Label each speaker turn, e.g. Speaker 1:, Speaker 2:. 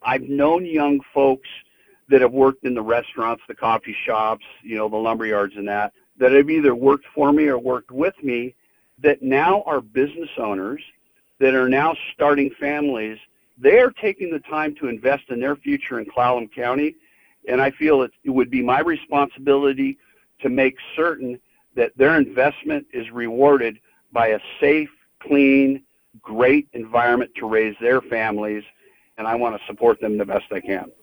Speaker 1: I've known young folks that have worked in the restaurants, the coffee shops, the lumber yards and that have either worked for me or worked with me, that now are business owners, that are now starting families. They are taking the time to invest in their future in Clallam County, and I feel it would be my responsibility to make certain that their investment is rewarded by a safe, clean, great environment to raise their families, and I want to support them the best I can.